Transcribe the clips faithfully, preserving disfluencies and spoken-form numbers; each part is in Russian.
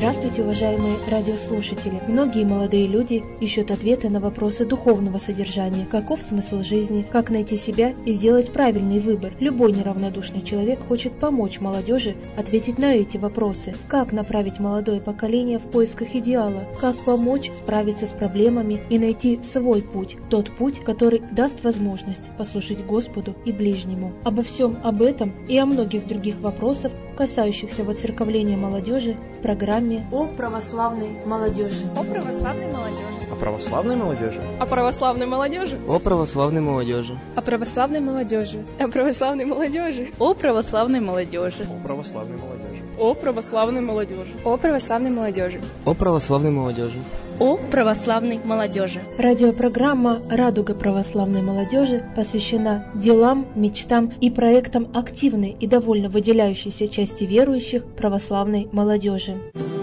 Здравствуйте, уважаемые радиослушатели! Многие молодые люди ищут ответы на вопросы духовного содержания. Каков смысл жизни? Как найти себя и сделать правильный выбор? Любой неравнодушный человек хочет помочь молодежи ответить на эти вопросы. Как направить молодое поколение в поисках идеала? Как помочь справиться с проблемами и найти свой путь? Тот путь, который даст возможность послушать Господу и ближнему. Обо всем об этом и о многих других вопросах, касающихся воцерковления молодежи, в программе «О православной молодежи». О православной молодежи. О православной молодежи. О православной молодежи. О православной молодежи. О православной молодежи. О православной молодежи. О православной молодежи. О православной молодежи. О православной молодежи. О православной молодежи. О православной молодежи. О православной молодежи. Радиопрограмма «Радуга православной молодежи» посвящена делам, мечтам и проектам активной и довольно выделяющейся части верующих православной молодежи.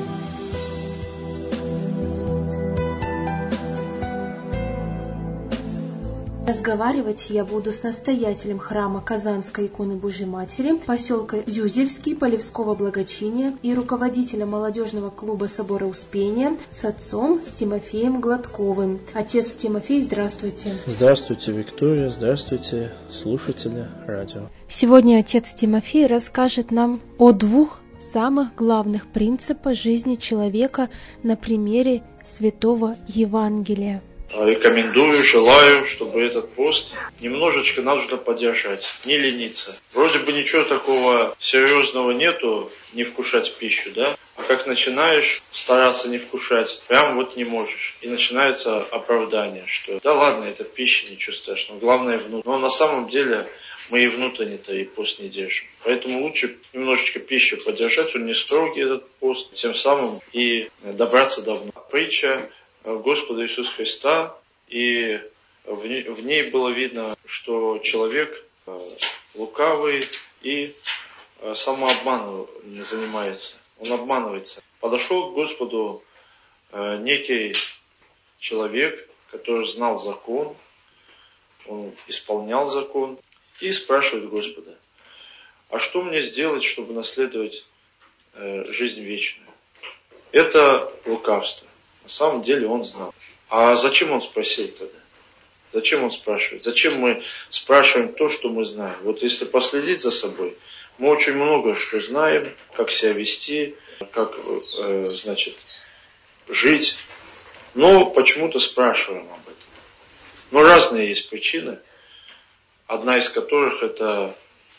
Разговаривать я буду с настоятелем храма Казанской иконы Божьей Матери, поселка Зюзельский, Полевского благочиния и руководителем молодежного клуба Собора Успения, с отцом, с Тимофеем Гладковым. Отец Тимофей, здравствуйте. Здравствуйте, Виктория, здравствуйте, слушатели радио. Сегодня отец Тимофей расскажет нам о двух самых главных принципах жизни человека на примере Святого Евангелия. Рекомендую, желаю, чтобы этот пост немножечко нужно поддержать, не лениться. Вроде бы ничего такого серьезного нету, не вкушать пищу, да? А как начинаешь стараться не вкушать, прям вот не можешь. И начинается оправдание, что да ладно, это пища, ничего страшного, главное внутрь. Но на самом деле мы и внутренне-то и пост не держим. Поэтому лучше немножечко пищу поддержать, он не строгий этот пост, тем самым и добраться до внутрь. Притча Господа Иисуса Христа, и в ней, в ней было видно, что человек лукавый и самообманом занимается. Он обманывается. Подошел к Господу некий человек, который знал закон, он исполнял закон, и спрашивает Господа: а что мне сделать, чтобы наследовать жизнь вечную? Это лукавство. На самом деле он знал. А зачем он спросил тогда? Зачем он спрашивает? Зачем мы спрашиваем то, что мы знаем? Вот если последить за собой, мы очень много что знаем, как себя вести, как, э, значит, жить, но почему-то спрашиваем об этом. Но разные есть причины, одна из которых это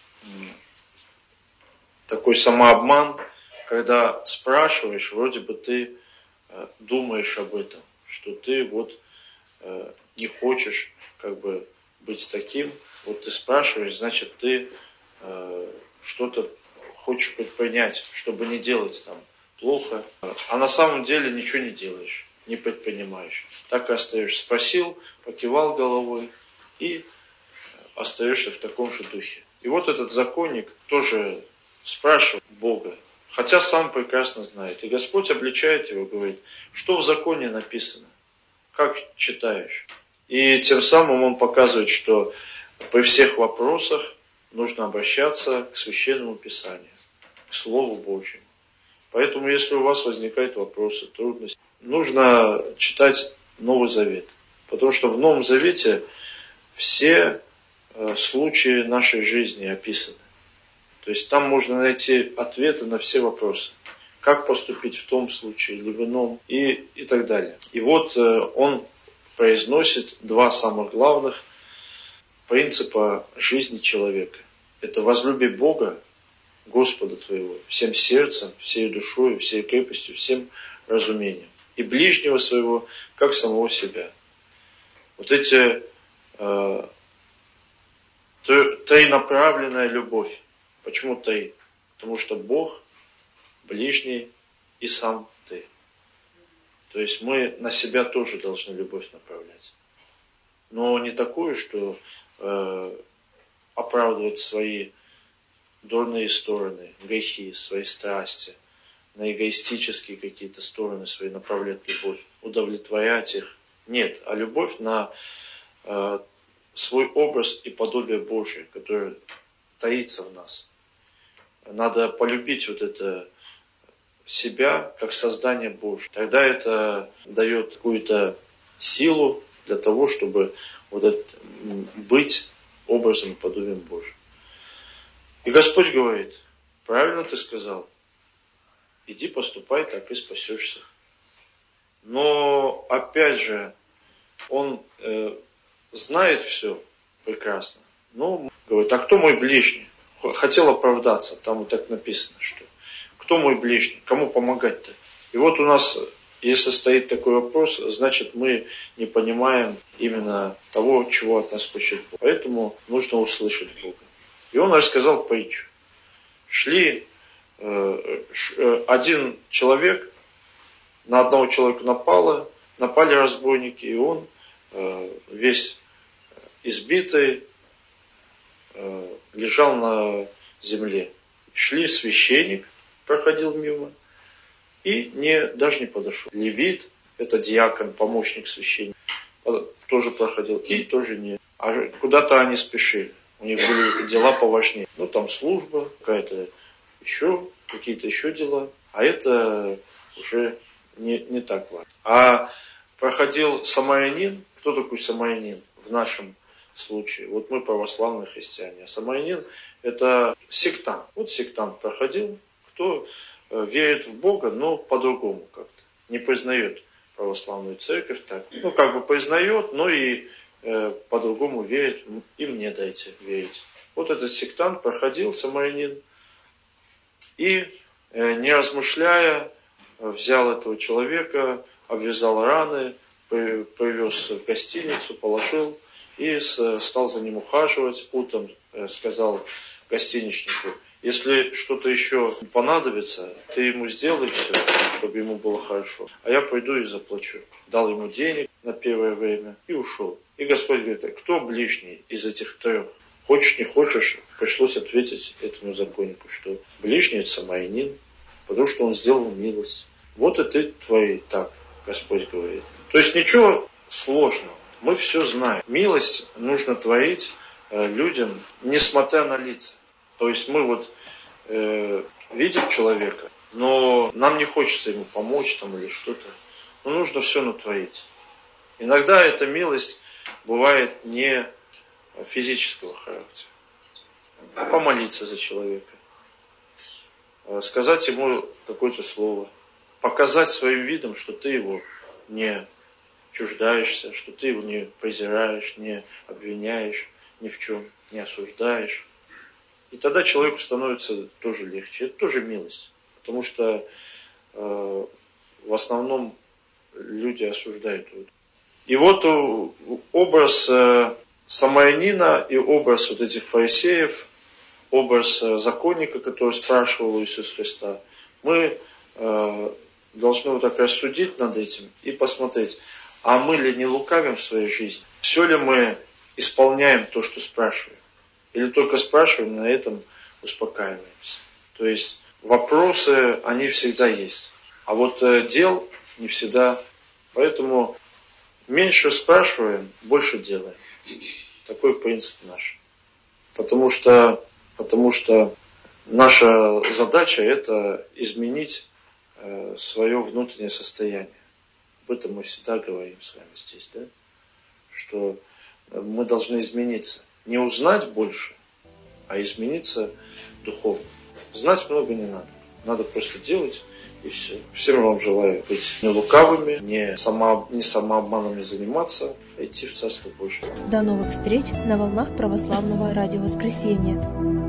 такой самообман, когда спрашиваешь, вроде бы ты думаешь об этом, что ты вот э, не хочешь как бы быть таким, вот ты спрашиваешь, значит ты э, что-то хочешь предпринять, чтобы не делать там плохо, а на самом деле ничего не делаешь, не предпринимаешь. Так и остаешься. Спросил, покивал головой и остаешься в таком же духе. И вот этот законник тоже спрашивает Бога, хотя сам прекрасно знает. И Господь обличает его, говорит, что в законе написано, как читаешь. И тем самым он показывает, что при всех вопросах нужно обращаться к Священному Писанию, к Слову Божьему. Поэтому, если у вас возникают вопросы, трудности, нужно читать Новый Завет. Потому что в Новом Завете все случаи нашей жизни описаны. То есть там можно найти ответы на все вопросы. Как поступить в том случае или в ином, и, и так далее. И вот э, он произносит два самых главных принципа жизни человека. Это возлюби Бога, Господа твоего, всем сердцем, всей душой, всей крепостью, всем разумением. И ближнего своего, как самого себя. Вот эти э, троенаправленная любовь. Почему ты? Потому что Бог, ближний и сам ты. То есть мы на себя тоже должны любовь направлять. Но не такую, что э, оправдывать свои дурные стороны, грехи, свои страсти, на эгоистические какие-то стороны свои направлять любовь, удовлетворять их. Нет, а любовь на э, свой образ и подобие Божие, которое таится в нас. Надо полюбить вот это себя как создание Божье. Тогда это дает какую-то силу для того, чтобы вот это, быть образом и подобием Божьим. И Господь говорит: правильно ты сказал, иди поступай так и спасешься. Но опять же, Он э, знает все прекрасно. Но говорит: а кто мой ближний? Хотел оправдаться, там вот так написано, что кто мой ближний, кому помогать-то? И вот у нас, если стоит такой вопрос, значит мы не понимаем именно того, чего от нас хочет Бог. Поэтому нужно услышать Бога. И он рассказал притчу. Шли э, ш, один человек, на одного человека напало, напали разбойники, и он э, весь избитый э, лежал на земле. Шли священник, проходил мимо, и не, даже не подошел. Левит, это диакон, помощник священника, тоже проходил, и тоже не. А куда-то они спешили. У них были дела поважнее. Ну, там служба, какая-то еще, какие-то еще дела. А это уже не, не так важно. А проходил самарянин. Кто такой самарянин в нашем случае? Вот мы православные христиане. А самарянин – это сектант. Вот сектант проходил, кто верит в Бога, но по-другому как-то. Не признает православную церковь так. Ну, как бы признает, но и э, по-другому верит. И мне дайте верить. Вот этот сектант проходил, самарянин, и, э, не размышляя, взял этого человека, обвязал раны, привез в гостиницу, положил и стал за ним ухаживать. Утром сказал гостиничнику: если что-то еще понадобится, ты ему сделай все, чтобы ему было хорошо, а я пойду и заплачу. Дал ему денег на первое время и ушел. И Господь говорит: кто ближний из этих трех? Хочешь, не хочешь, пришлось ответить этому законнику, что ближний – это самарянин, потому что он сделал милость. Вот и ты твой, так Господь говорит. То есть ничего сложного, мы все знаем. Милость нужно творить э, людям, несмотря на лица. То есть мы вот э, видим человека, но нам не хочется ему помочь там или что-то. Но нужно все натворить. Иногда эта милость бывает не физического характера. Помолиться за человека, сказать ему какое-то слово, показать своим видом, что ты его не чуждаешься, что ты его не презираешь, не обвиняешь ни в чем, не осуждаешь. И тогда человеку становится тоже легче. Это тоже милость. Потому что э, в основном люди осуждают. И вот образ э, самарянина и образ вот этих фарисеев, образ э, законника, который спрашивал у Иисуса Христа, мы э, должны вот так рассудить над этим и посмотреть, а мы ли не лукавим в своей жизни? Все ли мы исполняем то, что спрашиваем? Или только спрашиваем, на этом успокаиваемся? То есть вопросы, они всегда есть. А вот э, дел не всегда. Поэтому меньше спрашиваем, больше делаем. Такой принцип наш. Потому что, потому что наша задача – это изменить э, свое внутреннее состояние. Об этом мы всегда говорим с вами здесь, да? Что мы должны измениться. Не узнать больше, а измениться духовно. Знать много не надо. Надо просто делать, и все. Всем вам желаю быть не лукавыми, не, само, не самообманом не заниматься, а идти в Царство Божие. До новых встреч на волнах Православного радио Воскресенья.